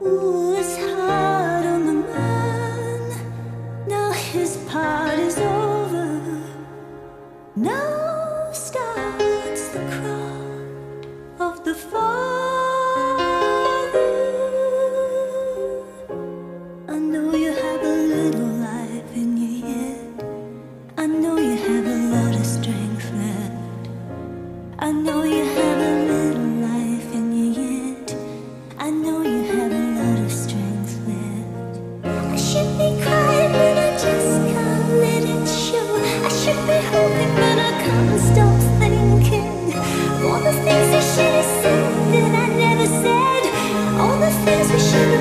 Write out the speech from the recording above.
Ooh, it's hard on the man. Now his part is over. Now starts the cry of the father. I know you have a little life in you yet. I know you have a lot of strength left. I know you have a little life in you yet. I know you have a lot of strength left. I should be crying, but I just can't let it show. I should be hoping, but I can't stop thinking. All the things I should have said that I never said. All the things we should